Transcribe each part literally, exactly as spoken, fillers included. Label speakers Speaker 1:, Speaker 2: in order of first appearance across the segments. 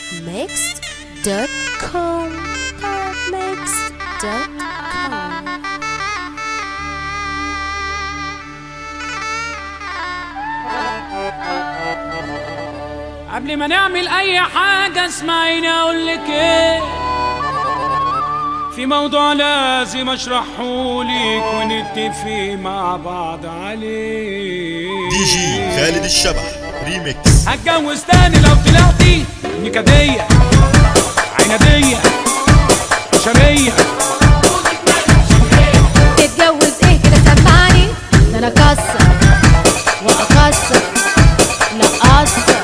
Speaker 1: mixed dot com mixed dot com.
Speaker 2: قبل ما نعمل اي حاجة اسمعيني اقولك ايه، في موضوع لازم اشرحهولك ونتفق مع بعض عليه.
Speaker 3: دي جي خالد الشبح ريميكس.
Speaker 2: هتجوز تاني لو طلعتي نكدية عنادية بشرية.
Speaker 1: تتجوز ايه كده سمعني، ده انا اكسر واكسر لا اقصر.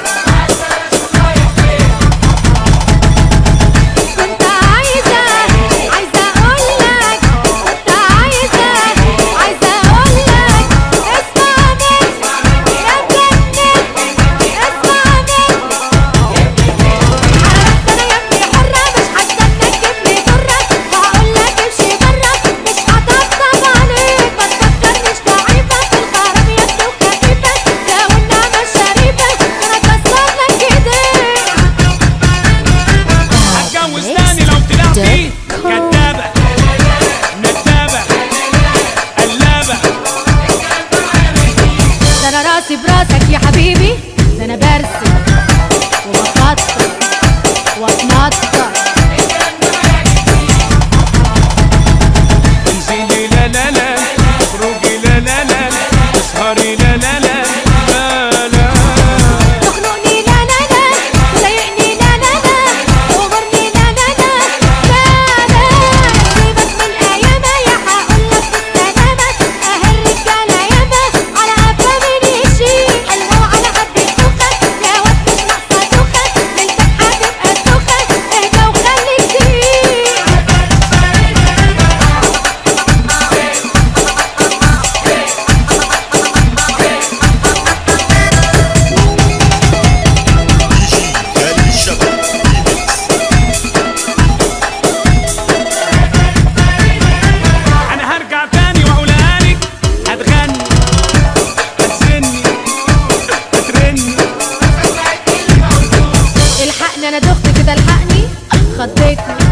Speaker 1: كنت عايزة عايزة اقولك، كنت عايزة عايزة اقولك اسمع مني يا جنتي، اسمع مني. عرفت انا يا ابني حرة، مش هستنى تجيبلي ضرة، وهقولك امشي برا مش هطبطب عليك. ما تفكرنيش ضعيفة في الغرام يا ابني وخفيفة، لو النعمة الشريفة انا اكسر لك ايديك.
Speaker 2: هتجوز تاني لو طلعتي كدابة ندابة قلابة.
Speaker 1: ده انا راسي براسك يا حبيبي، ده انا برسم وبخطط واتنطط.
Speaker 2: انزلي لا لا لا، اخرجي لا لا لا، اسهري لا لا لا لا لا.
Speaker 1: تخنقني لا لا لا، تضايقني لا لا لا، تغرني لا لا لا لا لا. سيبك من ايامها يا هقولك بالسلامة، اهي الرجالة ياما على قفا مين يشيل. حلوة وعلى قد الدوخة يا واد مش ناقصة دوخة، ليلتك هتبقى الدوخة اهدى وخليك تقيل.
Speaker 3: دي جي خالد الشبح ريميكس.
Speaker 2: انا هرجع تاني واقولها لك، هتغني هتزني هترني.
Speaker 1: الحقني انا دخت كده، الحقني خضتني